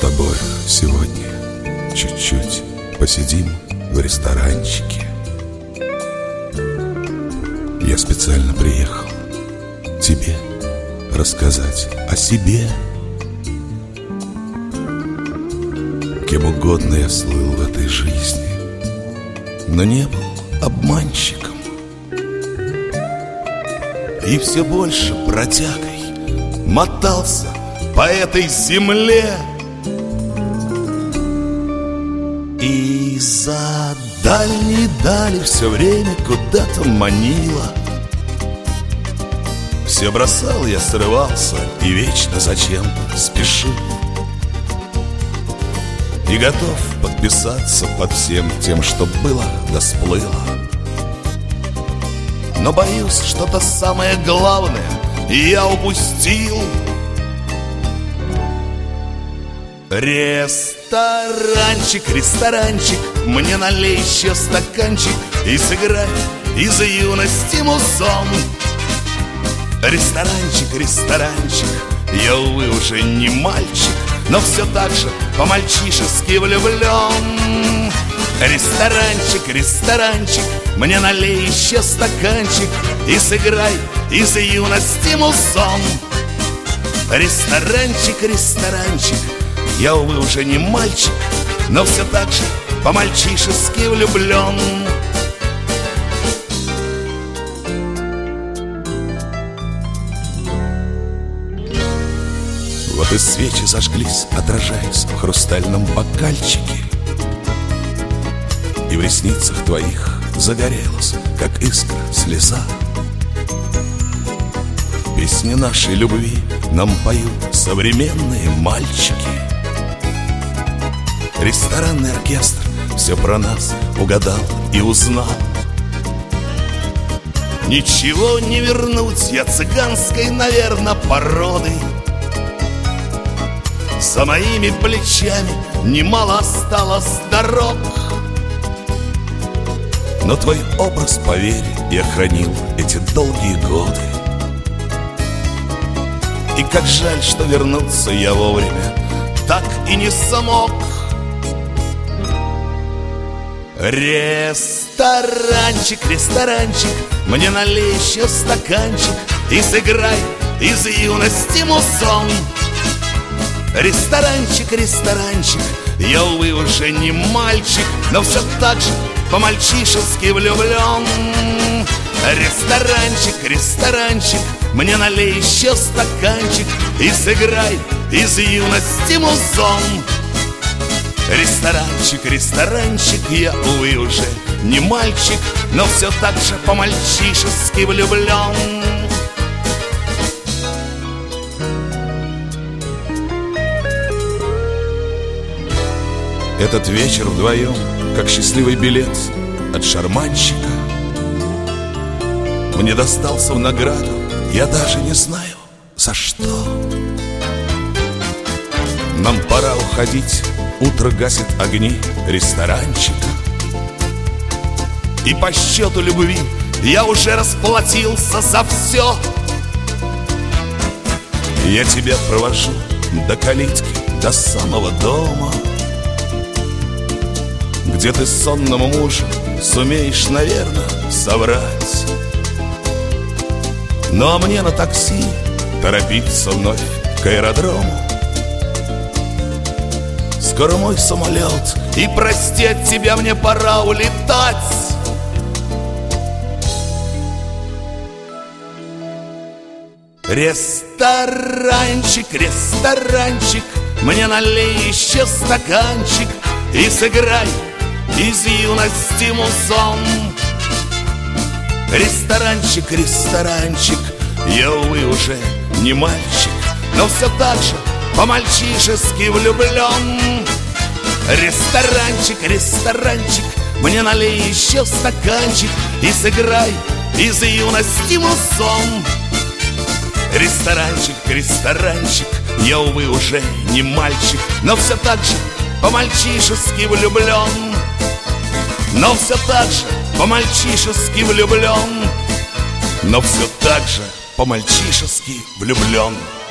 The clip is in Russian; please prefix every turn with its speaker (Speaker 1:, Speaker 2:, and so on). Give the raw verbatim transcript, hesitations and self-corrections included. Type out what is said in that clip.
Speaker 1: тобой сегодня чуть-чуть посидим в ресторанчике. Я специально приехал тебе рассказать о себе. Кем угодно я слыл в этой жизни, но не был обманщиком. И все больше бродягой мотался по этой земле. И за дальней дали все время куда-то манило. Все бросал я, срывался и вечно зачем-то спешил. И готов подписаться под всем тем, что было да сплыло. Но боюсь, что-то самое главное я упустил. Ресторанчик, ресторанчик, мне налей еще стаканчик и сыграй из юности музон. Ресторанчик, ресторанчик, я, увы, уже не мальчик, но все так же по-мальчишески влюблен. Ресторанчик, ресторанчик, мне налей еще стаканчик и сыграй из юности музон. Ресторанчик, ресторанчик, я, увы, уже не мальчик, но все так же по-мальчишески влюблен. Вот и свечи зажглись, отражаясь в хрустальном бокальчике, и в ресницах твоих загорелась, как искра, слеза. Песни нашей любви нам поют современные мальчики. Ресторанный оркестр все про нас угадал и узнал. Ничего не вернуть я цыганской, наверно, породы. За моими плечами немало осталось дорог, но твой образ, поверь, я хранил эти долгие годы. И как жаль, что вернуться я вовремя так и не смог. Ресторанчик, ресторанчик, мне налей еще стаканчик и сыграй из юности музон. Ресторанчик, ресторанчик, я, увы, уже не мальчик, но все так же по-мальчишески влюблен. Ресторанчик, ресторанчик, мне налей еще стаканчик и сыграй из юности музон. Ресторанчик, ресторанчик, я, увы, уже не мальчик, но все так же по-мальчишески влюблен. Этот вечер вдвоем, как счастливый билет от шарманщика, мне достался в награду, я даже не знаю за что. Нам пора уходить, утро гасит огни ресторанчика, и по счету любви я уже расплатился за все. Я тебя провожу до калитки, до самого дома, где ты сонному мужу сумеешь, наверное, соврать. Ну а мне на такси торопиться вновь к аэродрому. Скоро мой самолет, и прости, от тебя мне пора улетать. Ресторанчик, ресторанчик, мне налей еще стаканчик и сыграй из юности музон. Ресторанчик, ресторанчик, я, увы, уже не мальчик, но все так же по-мальчишески влюблен. Ресторанчик, ресторанчик, мне налей еще стаканчик и сыграй из юности музон. Ресторанчик, ресторанчик, я, увы, уже не мальчик, но все так же по-мальчишески влюблен. Но все так же по-мальчишески влюблен. Но все так же по-мальчишески влюблен.